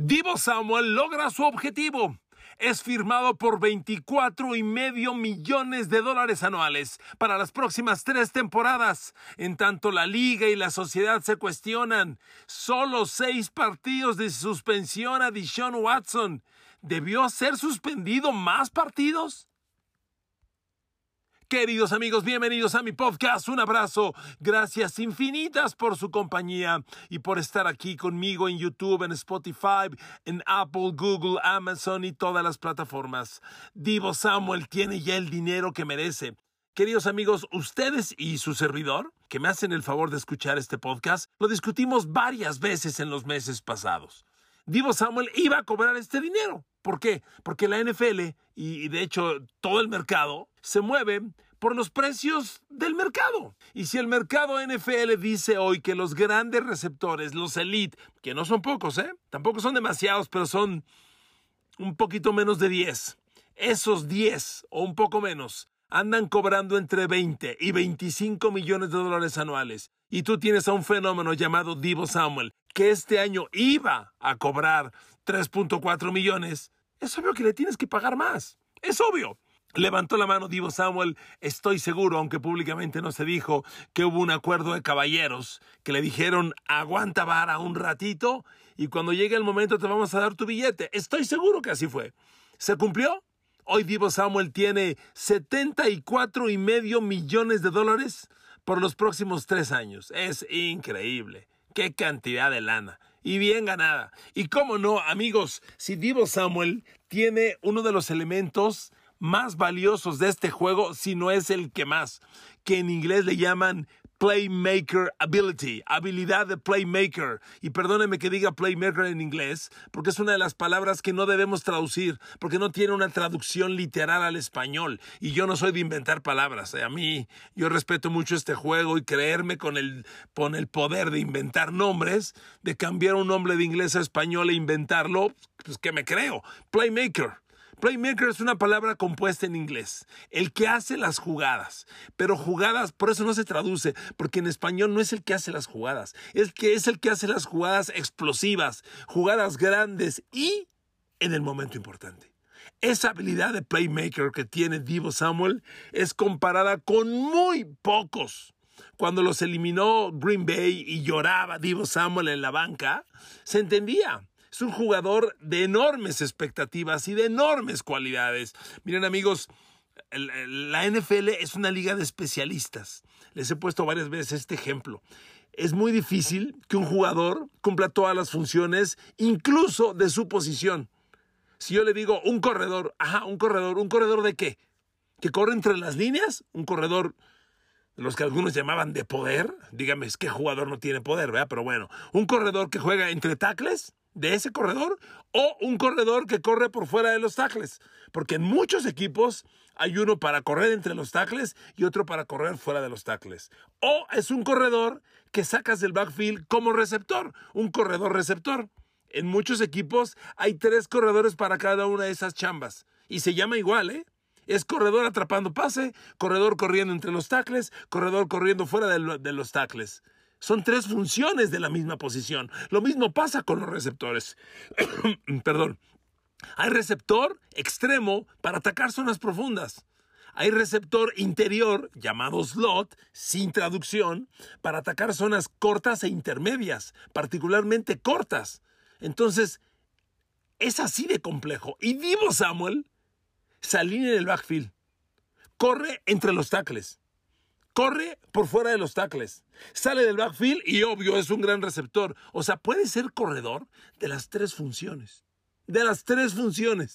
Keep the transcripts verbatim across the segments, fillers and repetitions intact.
Deebo Samuel logra su objetivo. Es firmado por veinticuatro y medio millones de dólares anuales para las próximas tres temporadas. En tanto, la liga y la sociedad se cuestionan. Solo seis partidos de suspensión a Deshaun Watson. ¿Debió ser suspendido más partidos? Queridos amigos, bienvenidos a mi podcast. Un abrazo. Gracias infinitas por su compañía y por estar aquí conmigo en YouTube, en Spotify, en Apple, Google, Amazon y todas las plataformas. Deebo Samuel tiene ya el dinero que merece. Queridos amigos, ustedes y su servidor, que me hacen el favor de escuchar este podcast, lo discutimos varias veces en los meses pasados. Deebo Samuel iba a cobrar este dinero. ¿Por qué? Porque la N F L y, y de hecho todo el mercado se mueve por los precios del mercado. Y si el mercado N F L dice hoy que los grandes receptores, los elite, que no son pocos, ¿eh? Tampoco son demasiados, pero son un poquito menos de diez. Esos diez o un poco menos andan cobrando entre veinte y veinticinco millones de dólares anuales. Y tú tienes a un fenómeno llamado Deebo Samuel, que este año iba a cobrar tres punto cuatro millones. Es obvio que le tienes que pagar más. Es obvio. Levantó la mano Deebo Samuel. Estoy seguro, aunque públicamente no se dijo, que hubo un acuerdo de caballeros que le dijeron, aguanta vara un ratito y cuando llegue el momento te vamos a dar tu billete. Estoy seguro que así fue. ¿Se cumplió? Hoy Deebo Samuel tiene setenta y cuatro y medio millones de dólares por los próximos tres años. Es increíble. ¡Qué cantidad de lana! Y bien ganada. Y cómo no, amigos, si Deebo Samuel tiene uno de los elementos más valiosos de este juego, si no es el que más, que en inglés le llaman Playmaker Ability, habilidad de Playmaker. Y perdónenme que diga Playmaker en inglés, porque es una de las palabras que no debemos traducir, porque no tiene una traducción literal al español. Y yo no soy de inventar palabras. A mí, yo respeto mucho este juego y creerme con el, con el poder de inventar nombres, de cambiar un nombre de inglés a español e inventarlo, pues que me creo. Playmaker. Playmaker es una palabra compuesta en inglés, el que hace las jugadas, pero jugadas, por eso no se traduce, porque en español no es el que hace las jugadas, es que es el que hace las jugadas explosivas, jugadas grandes y en el momento importante. Esa habilidad de playmaker que tiene Deebo Samuel es comparada con muy pocos. Cuando los eliminó Green Bay y lloraba Deebo Samuel en la banca, se entendía. Es un jugador de enormes expectativas y de enormes cualidades. Miren, amigos, la N F L es una liga de especialistas. Les he puesto varias veces este ejemplo. Es muy difícil que un jugador cumpla todas las funciones, incluso de su posición. Si yo le digo un corredor, ajá, un corredor, ¿un corredor de qué? ¿Que corre entre las líneas? Un corredor de los que algunos llamaban de poder. Dígame, ¿qué jugador no tiene poder, verdad? Pero bueno, un corredor que juega entre tackles, de ese corredor, o un corredor que corre por fuera de los tackles, porque en muchos equipos hay uno para correr entre los tackles y otro para correr fuera de los tackles, o es un corredor que sacas del backfield como receptor, un corredor receptor. En muchos equipos hay tres corredores para cada una de esas chambas y se llama igual, ¿eh? Es corredor atrapando pase, corredor corriendo entre los tackles, corredor corriendo fuera de, lo, de los tackles. Son tres funciones de la misma posición. Lo mismo pasa con los receptores. Perdón. Hay receptor extremo para atacar zonas profundas. Hay receptor interior, llamado slot, sin traducción, para atacar zonas cortas e intermedias, particularmente cortas. Entonces, es así de complejo. Y Deebo Samuel se alinea en el backfield. Corre entre los tackles. Corre por fuera de los tackles, sale del backfield y obvio es un gran receptor. O sea, puede ser corredor de las tres funciones. De las tres funciones.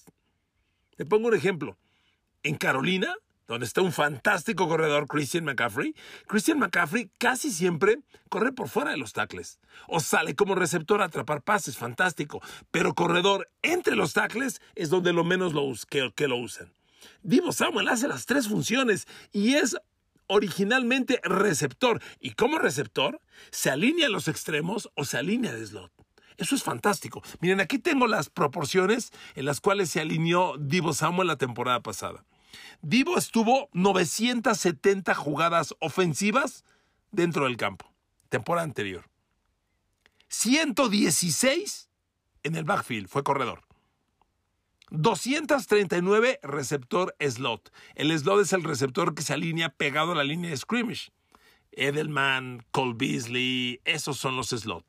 Te pongo un ejemplo. En Carolina, donde está un fantástico corredor, Christian McCaffrey, Christian McCaffrey casi siempre corre por fuera de los tackles. O sale como receptor a atrapar pases, fantástico. Pero corredor entre los tackles es donde lo menos lo, que, que lo usan. Deebo Samuel hace las tres funciones y es originalmente receptor, y como receptor se alinea a los extremos o se alinea de slot. Eso es fantástico. Miren, aquí tengo las proporciones en las cuales se alineó Deebo Samuel la temporada pasada. Deebo estuvo novecientas setenta jugadas ofensivas dentro del campo, temporada anterior. ciento dieciséis en el backfield, fue corredor. doscientos treinta y nueve receptor slot. El slot es el receptor que se alinea pegado a la línea de scrimmage. Edelman, Cole Beasley, esos son los slot.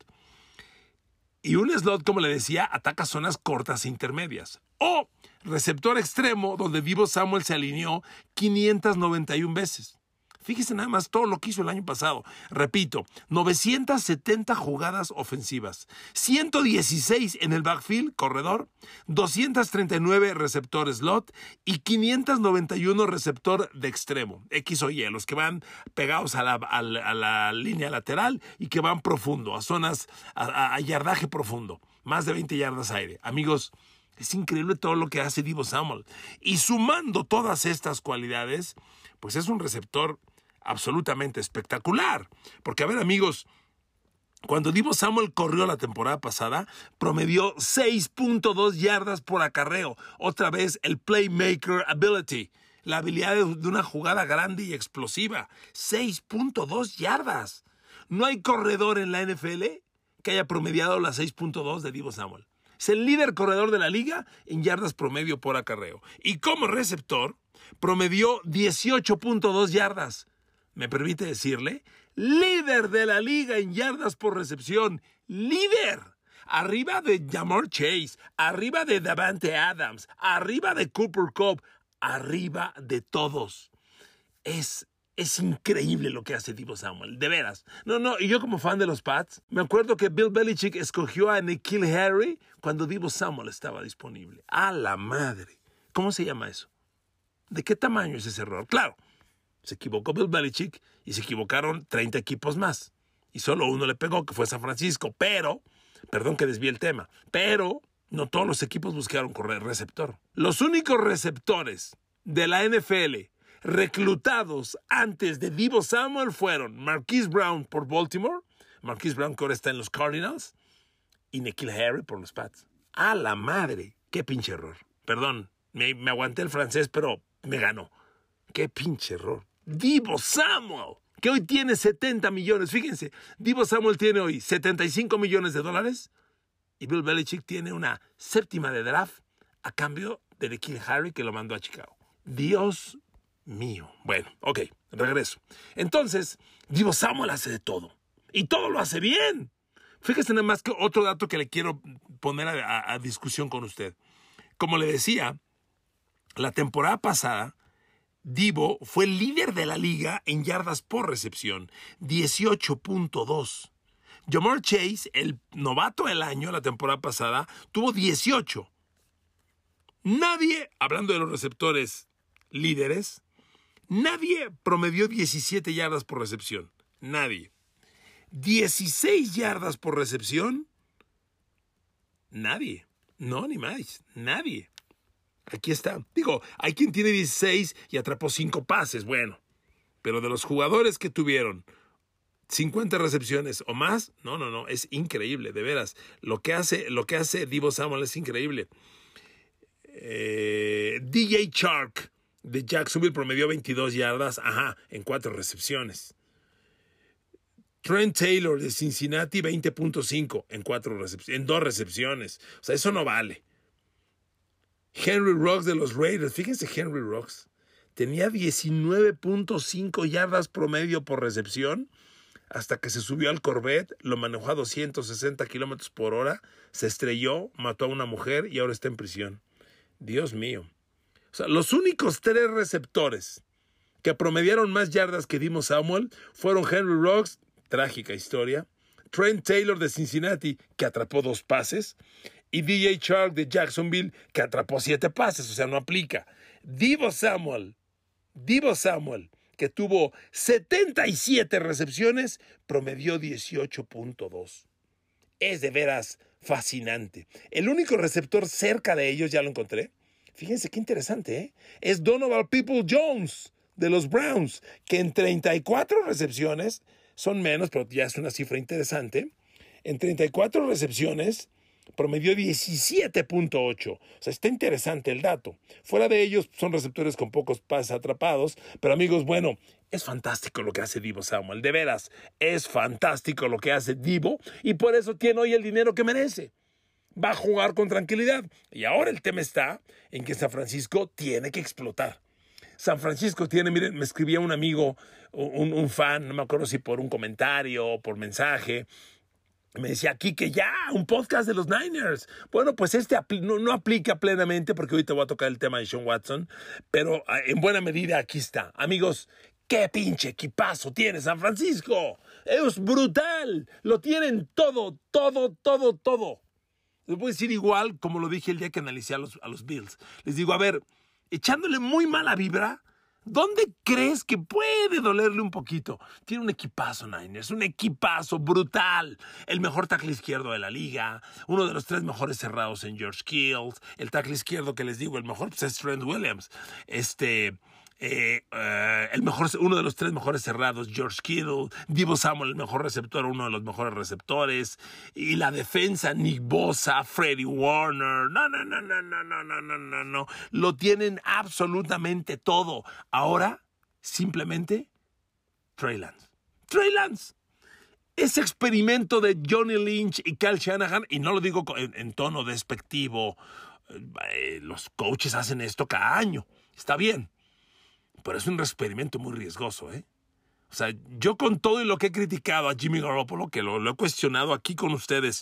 Y un slot, como le decía, ataca zonas cortas e intermedias. O receptor extremo, donde Deebo Samuel se alineó quinientas noventa y una veces. Fíjese nada más todo lo que hizo el año pasado. Repito, novecientas setenta jugadas ofensivas, ciento dieciséis en el backfield, corredor, doscientos treinta y nueve receptor slot y quinientos noventa y uno receptor de extremo, X o Y, los que van pegados a la, a la, a la línea lateral y que van profundo, a zonas, a, a yardaje profundo, más de veinte yardas aire. Amigos, es increíble todo lo que hace Deebo Samuel. Y sumando todas estas cualidades, pues es un receptor absolutamente espectacular. Porque, a ver, amigos, cuando Deebo Samuel corrió la temporada pasada, promedió seis punto dos yardas por acarreo. Otra vez el playmaker ability, la habilidad de una jugada grande y explosiva. seis punto dos yardas. No hay corredor en la N F L que haya promediado las seis punto dos de Deebo Samuel. Es el líder corredor de la liga en yardas promedio por acarreo. Y como receptor, promedió dieciocho punto dos yardas. ¿Me permite decirle? Líder de la liga en yardas por recepción. ¡Líder! Arriba de Ja'Marr Chase, arriba de Davante Adams, arriba de Cooper Kupp, arriba de todos. Es, es increíble lo que hace Deebo Samuel, de veras. No, no, y yo como fan de los Pats, me acuerdo que Bill Belichick escogió a N'Keal Harry cuando Deebo Samuel estaba disponible. ¡A la madre! ¿Cómo se llama eso? ¿De qué tamaño es ese error? Claro. Se equivocó Bill Belichick y se equivocaron treinta equipos más. Y solo uno le pegó, que fue San Francisco. Pero, perdón que desvíe el tema, pero no todos los equipos buscaron correr receptor. Los únicos receptores de la N F L reclutados antes de Deebo Samuel fueron Marquise Brown por Baltimore, Marquise Brown que ahora está en los Cardinals, y N'Keal Harry por los Pats. ¡A la madre! ¡Qué pinche error! Perdón, me, me aguanté el francés, pero me ganó. ¡Qué pinche error! Deebo Samuel, que hoy tiene setenta millones. Fíjense, Deebo Samuel tiene hoy setenta y cinco millones de dólares y Bill Belichick tiene una séptima de draft a cambio de N'Keal Harry que lo mandó a Chicago. Dios mío. Bueno, ok, regreso. Entonces, Deebo Samuel hace de todo y todo lo hace bien. Fíjese nada más que otro dato que le quiero poner a, a, a discusión con usted. Como le decía, la temporada pasada Deebo fue el líder de la liga en yardas por recepción, dieciocho punto dos. Ja'Marr Chase, el novato del año la temporada pasada, tuvo dieciocho. Nadie, hablando de los receptores líderes, nadie promedió diecisiete yardas por recepción. Nadie. dieciséis yardas por recepción. Nadie. No, ni más. Nadie. Aquí está. Digo, hay quien tiene dieciséis y atrapó cinco pases. Bueno, pero de los jugadores que tuvieron cincuenta recepciones o más, no, no, no, es increíble, de veras. Lo que hace, lo que hace Deebo Samuel es increíble. Eh, D J Chark de Jacksonville promedió veintidós yardas, ajá, en cuatro recepciones. Trent Taylor de Cincinnati, veinte punto cinco en, cuatro recep- en dos recepciones. O sea, eso no vale. Henry Ruggs de los Raiders, fíjense Henry Ruggs, tenía diecinueve punto cinco yardas promedio por recepción hasta que se subió al Corvette, lo manejó a doscientos sesenta kilómetros por hora, se estrelló, mató a una mujer y ahora está en prisión. Dios mío. O sea, los únicos tres receptores que promediaron más yardas que Deebo Samuel fueron Henry Ruggs, trágica historia, Trent Taylor de Cincinnati, que atrapó dos pases, y D J Chark de Jacksonville, que atrapó siete pases, o sea, no aplica. Deebo Samuel, Deebo Samuel, que tuvo setenta y siete recepciones, promedió dieciocho punto dos. Es de veras fascinante. El único receptor cerca de ellos, ya lo encontré. Fíjense qué interesante, ¿eh? Es Donovan Peoples-Jones de los Browns, que en treinta y cuatro recepciones, son menos, pero ya es una cifra interesante, en treinta y cuatro recepciones promedió diecisiete punto ocho. O sea, está interesante el dato. Fuera de ellos son receptores con pocos pases atrapados, pero amigos, bueno, es fantástico lo que hace Deebo Samuel. De veras, es fantástico lo que hace Deebo y por eso tiene hoy el dinero que merece. va a jugar con tranquilidad. Y ahora el tema está en que San Francisco tiene que explotar. San Francisco tiene, miren, me escribía un amigo, un, un fan, no me acuerdo si por un comentario o por mensaje, me decía aquí que ya, un podcast de los Niners. Bueno, pues este apl- no, no aplica plenamente porque ahorita voy a tocar el tema de Sean Watson, pero en buena medida aquí está. Amigos, qué pinche equipazo tiene San Francisco. Es brutal. Lo tienen todo, todo, todo, todo. Les voy a decir igual como lo dije el día que analicé a los, a los Bills. Les digo, a ver, echándole muy mala vibra, ¿dónde crees que puede dolerle un poquito? Tiene un equipazo, Niners, un equipazo brutal. El mejor tackle izquierdo de la liga, uno de los tres mejores cerrados en George Kittle, el tackle izquierdo que les digo, el mejor pues, es Trent Williams. Este... Eh, uh, el mejor, uno de los tres mejores cerrados, George Kittle, Deebo Samuel, el mejor receptor, uno de los mejores receptores, y la defensa, Nick Bosa, Freddie Warner, no, no, no, no, no, no, no, no, no, no, lo tienen absolutamente todo. Ahora, simplemente, Trey Lance. Trey Lance. Ese experimento de Johnny Lynch y Kyle Shanahan, y no lo digo en, en tono despectivo, eh, los coaches hacen esto cada año, está bien. Pero es un experimento muy riesgoso, ¿eh? O sea, yo con todo y lo que he criticado a Jimmy Garoppolo, que lo, lo he cuestionado aquí con ustedes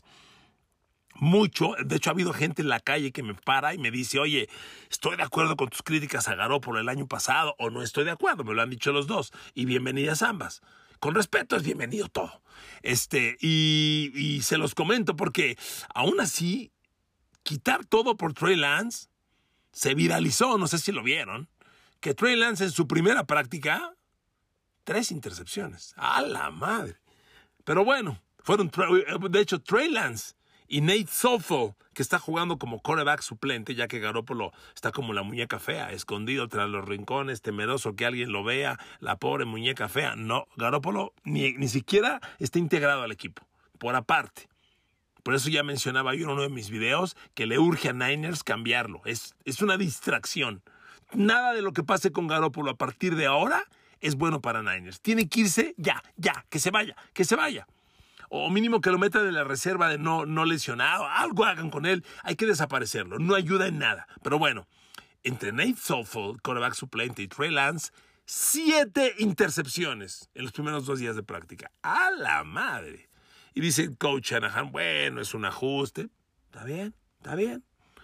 mucho, de hecho ha habido gente en la calle que me para y me dice, oye, estoy de acuerdo con tus críticas a Garoppolo el año pasado o no estoy de acuerdo, me lo han dicho los dos, y bienvenidas ambas. Con respeto es bienvenido todo. Este, y, y se los comento porque aún así, quitar todo por Trey Lance se viralizó, no sé si lo vieron. Que Trey Lance en su primera práctica, tres intercepciones. ¡A la madre! Pero bueno, fueron, de hecho, Trey Lance y Nate Sofel, que está jugando como quarterback suplente, ya que Garoppolo está como la muñeca fea, escondido tras los rincones, temeroso que alguien lo vea, la pobre muñeca fea. No, Garoppolo ni, ni siquiera está integrado al equipo, por aparte. Por eso ya mencionaba yo en uno de mis videos que le urge a Niners cambiarlo. Es, es una distracción. Nada de lo que pase con Garoppolo a partir de ahora es bueno para Niners. Tiene que irse ya, ya, que se vaya, que se vaya. O mínimo que lo metan de la reserva de no, no lesionado. Algo hagan con él. Hay que desaparecerlo. No ayuda en nada. Pero bueno, entre Nate Sofel, quarterback suplente, y Trey Lance, siete intercepciones en los primeros dos días de práctica. ¡A la madre! Y dice el coach Shanahan, bueno, es un ajuste. Está bien, está bien.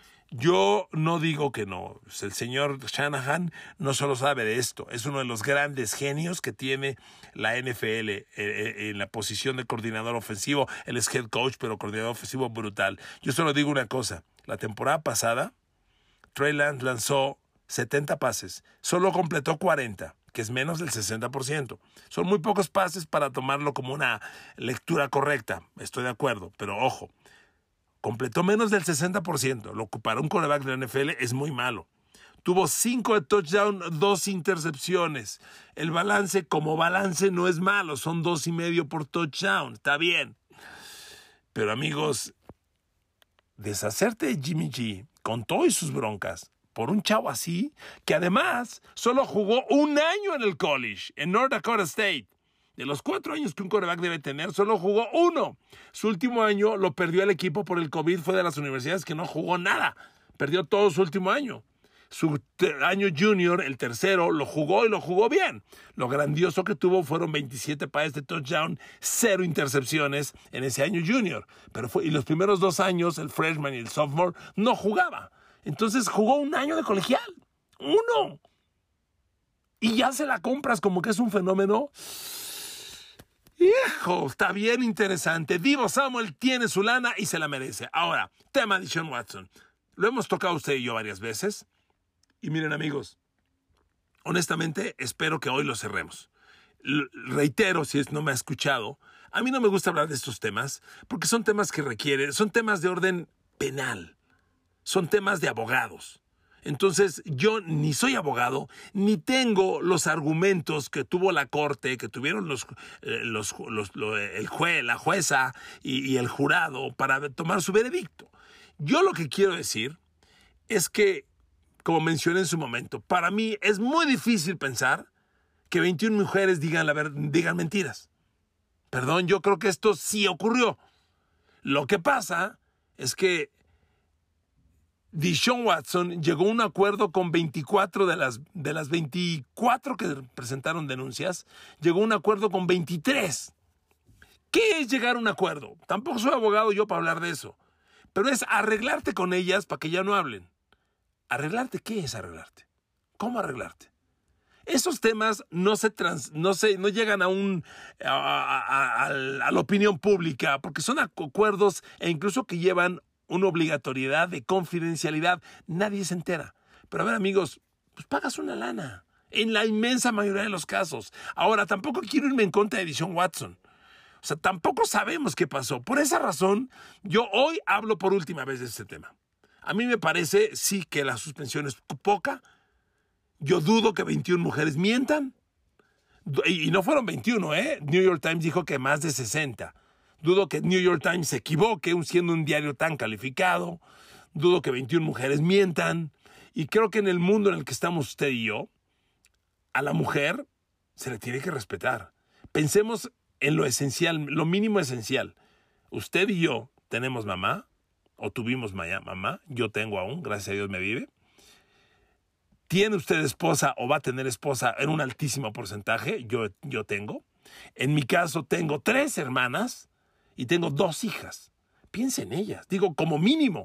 Yo no digo que no. El señor Shanahan no solo sabe de esto, es uno de los grandes genios que tiene la N F L en la posición de coordinador ofensivo. Él es head coach, pero coordinador ofensivo brutal. Yo solo digo una cosa. La temporada pasada, Trey Lance lanzó setenta pases. Solo completó cuarenta, que es menos del sesenta por ciento. Son muy pocos pases para tomarlo como una lectura correcta. Estoy de acuerdo, pero ojo. Completó menos del sesenta por ciento. Lo que para un quarterback de la N F L es muy malo. Tuvo cinco de touchdown, dos intercepciones. El balance, como balance, no es malo. Son dos y medio por touchdown. Está bien. Pero, amigos, deshacerte de Jimmy G con todo y sus broncas por un chavo así, que además solo jugó un año en el college, en North Dakota State. De los cuatro años que un quarterback debe tener, solo jugó uno. Su último año lo perdió el equipo por el COVID. Fue de las universidades que no jugó nada. Perdió todo su último año. Su año junior, el tercero, lo jugó y lo jugó bien. Lo grandioso que tuvo fueron veintisiete pases de touchdown, cero intercepciones en ese año junior. Pero fue, y los primeros dos años, el freshman y el sophomore, no jugaba. Entonces jugó un año de colegial. Uno. Y ya se la compras como que es un fenómeno. Hijo, está bien interesante. Deebo Samuel tiene su lana y se la merece. Ahora, tema de Sean Watson. Lo hemos tocado usted y yo varias veces. Y miren, amigos, honestamente espero que hoy lo cerremos. L- reitero, si no me ha escuchado, a mí no me gusta hablar de estos temas porque son temas que requieren, son temas de orden penal, son temas de abogados. Entonces, yo ni soy abogado, ni tengo los argumentos que tuvo la corte, que tuvieron los, eh, los, los, los, el juez, la jueza y, y el jurado para tomar su veredicto. Yo lo que quiero decir es que, como mencioné en su momento, para mí es muy difícil pensar que veintiuna mujeres digan, la ver, digan mentiras. Perdón, yo creo que esto sí ocurrió. Lo que pasa es que Deshaun Watson llegó a un acuerdo con veinticuatro de las, de las veinticuatro que presentaron denuncias, llegó a un acuerdo con veintitrés. ¿Qué es llegar a un acuerdo? Tampoco soy abogado yo para hablar de eso, pero es arreglarte con ellas para que ya no hablen. ¿Arreglarte? ¿Qué es arreglarte? ¿Cómo arreglarte? Esos temas no se trans, no se, no llegan a un a, a, a, a la opinión pública porque son acuerdos e incluso que llevan una obligatoriedad de confidencialidad. Nadie se entera. Pero a ver, amigos, pues pagas una lana. En la inmensa mayoría de los casos. Ahora, tampoco quiero irme en contra de Deshaun Watson. O sea, tampoco sabemos qué pasó. Por esa razón, yo hoy hablo por última vez de este tema. A mí me parece, sí, que la suspensión es poca. Yo dudo que veintiuna mujeres mientan. Y no fueron veintiuna, ¿eh? New York Times dijo que más de sesenta. Dudo que New York Times se equivoque, siendo un diario tan calificado. Dudo que veintiuna mujeres mientan. Y creo que en el mundo en el que estamos usted y yo, a la mujer se le tiene que respetar. Pensemos en lo esencial, lo mínimo esencial. Usted y yo tenemos mamá, o tuvimos mamá. Yo tengo aún, gracias a Dios me vive. ¿Tiene usted esposa o va a tener esposa en un altísimo porcentaje? Yo, yo tengo. En mi caso tengo tres hermanas y tengo dos hijas. Piensa en ellas. Digo, como mínimo.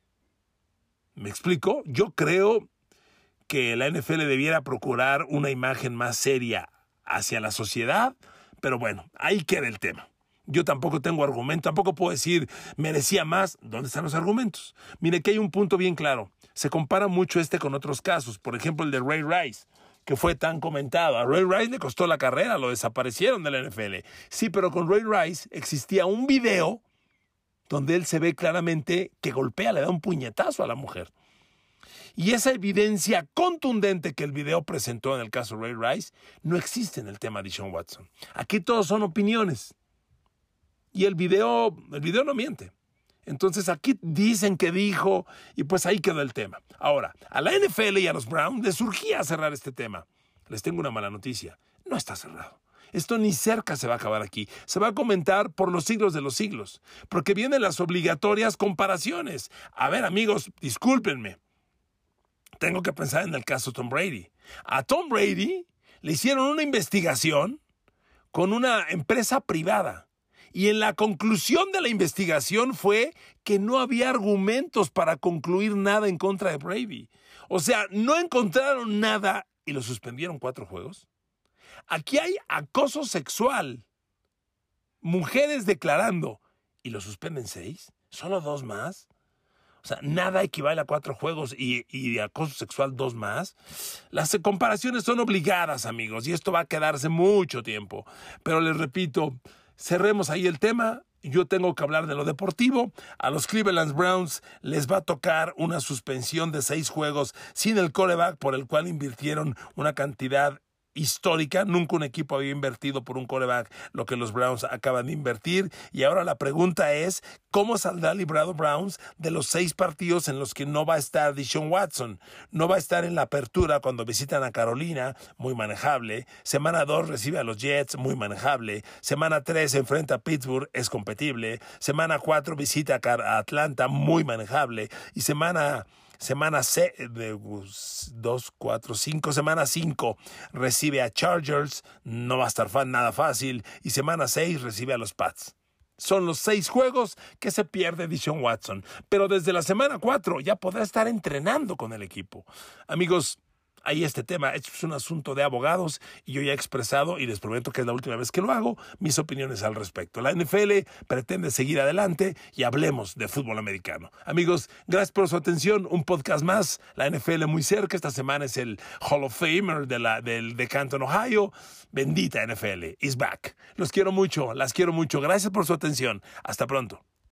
¿Me explico? Yo creo que la N F L debiera procurar una imagen más seria hacia la sociedad, pero bueno, ahí queda el tema. Yo tampoco tengo argumento, tampoco puedo decir merecía más. ¿Dónde están los argumentos? Mire que hay un punto bien claro. Se compara mucho este con otros casos. Por ejemplo, el de Ray Rice, que fue tan comentado. A Ray Rice le costó la carrera, lo desaparecieron de la N F L. Sí, pero con Ray Rice existía un video donde él se ve claramente que golpea, le da un puñetazo a la mujer. Y esa evidencia contundente que el video presentó en el caso Ray Rice no existe en el tema de Deshaun Watson. Aquí todos son opiniones. Y el video, el video no miente. Entonces aquí dicen que dijo y pues ahí quedó el tema. Ahora, a la N F L y a los Browns les surgía cerrar este tema. Les tengo una mala noticia. No está cerrado. Esto ni cerca se va a acabar aquí. Se va a comentar por los siglos de los siglos. Porque vienen las obligatorias comparaciones. A ver, amigos, discúlpenme. Tengo que pensar en el caso Tom Brady. A Tom Brady le hicieron una investigación con una empresa privada. Y en la conclusión de la investigación fue que no había argumentos para concluir nada en contra de Brady. O sea, no encontraron nada y lo suspendieron cuatro juegos. Aquí hay acoso sexual. Mujeres declarando y lo suspenden seis. Solo dos más. O sea, nada equivale a cuatro juegos y, y de acoso sexual dos más. Las comparaciones son obligadas, amigos, y esto va a quedarse mucho tiempo. Pero les repito, cerremos ahí el tema. Yo tengo que hablar de lo deportivo. A los Cleveland Browns les va a tocar una suspensión de seis juegos sin el quarterback por el cual invirtieron una cantidad histórica. Nunca un equipo había invertido por un quarterback lo que los Browns acaban de invertir. Y ahora la pregunta es, ¿cómo saldrá librado Browns de los seis partidos en los que no va a estar Deshaun Watson? No va a estar en la apertura cuando visitan a Carolina, muy manejable. Semana dos recibe a los Jets, muy manejable. Semana tres enfrenta a Pittsburgh, es competible. Semana cuatro visita a Atlanta, muy manejable. Y semana... Semana C, de dos, cuatro, cinco, semana cinco recibe a Chargers, no va a estar fan, nada fácil, y semana seis recibe a los Pats. Son los seis juegos que se pierde Deshaun Watson, pero desde la semana cuatro ya podrá estar entrenando con el equipo. Amigos, ahí este tema, esto es un asunto de abogados y yo ya he expresado, y les prometo que es la última vez que lo hago, mis opiniones al respecto. La N F L pretende seguir adelante y hablemos de fútbol americano. Amigos, gracias por su atención. Un podcast más, la N F L muy cerca. Esta semana es el Hall of Famer de, la, del, de Canton, Ohio. Bendita N F L, is back. Los quiero mucho, las quiero mucho. Gracias por su atención. Hasta pronto.